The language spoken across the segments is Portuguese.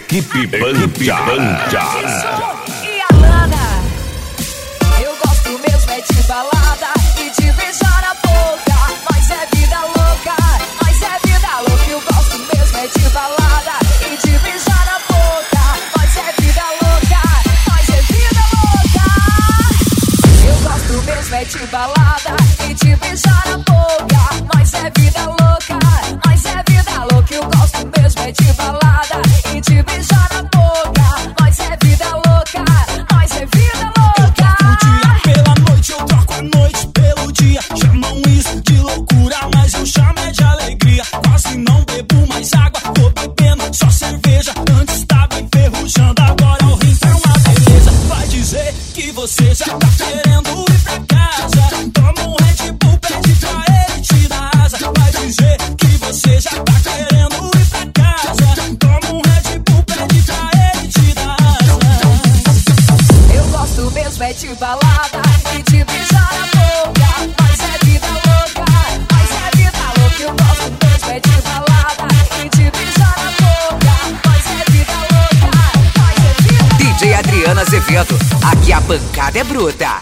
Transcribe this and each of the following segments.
Equipe Banjara. E a Lana, eu gosto mesmo é de balada e de beijar na boca. Mas é vida louca, mas é vida louca. Eu gosto mesmo é de balada e de beijar na boca. Mas é vida louca, mas é vida louca. Eu gosto mesmo é de balada e de beijar na boca. Mas é vida louca, mas é vida louca. Eu gosto mesmo é de balada e de beijar na boca. Mas é vida louca, mas é vida louca. Eu troco o dia pela noite, eu troco a noite pelo dia. Chamam isso de loucura, mas eu chamo é de alegria. Quase não bebo mais água, tô bebendo só cerveja. Antes tava enferrujando, agora o rim tá uma beleza. Vai dizer que você já tá querendo ir pra casa. Toma um Red Bull, pede pra ele te dar asa. Vai dizer que você já tá querendo ir pra casa. Toma um Red Bull, pede pra ele te dar asa. Eu gosto mesmo é de balada e de beijar na boca. Mas é vida louca, mas é vida louca. Eu gosto mesmo é de balada e de beijar na boca. Mas é vida louca, mas é vida louca. DJ Adriana Azevedo, aqui a pancada é bruta.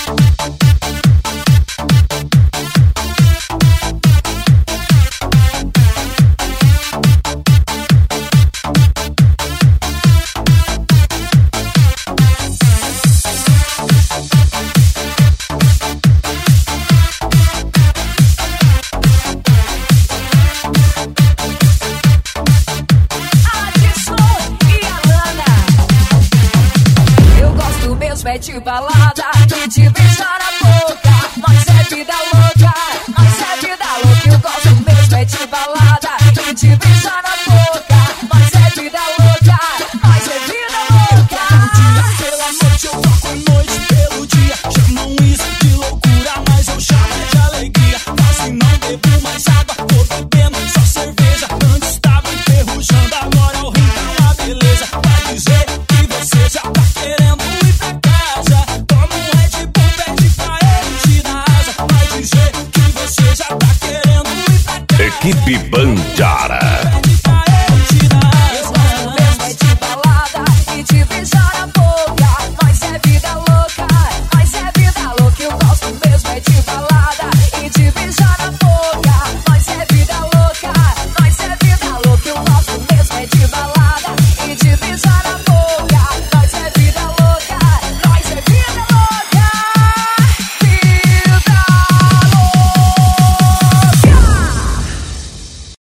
É de balada e de beijar na boca. Mas é vida louca, mas é vida louca. Eu gosto mesmo é de balada e de beijar na boca. Mas é vida louca, mas é vida louca. Pela noite eu troco a noite pelo dia. Chamam isso de loucura, mas eu chamo é de alegria. Quase não bebo mais água, tô bebendo só cerveja. Antes tava enferrujando, agora o rim tá uma beleza. Vai dizer que você já tá querendo ir pra casa. Toma um Red Bull, pede pra ele te dar asa. Vai dizer que você já tá querendo ir pra casa. Equipe Banjara.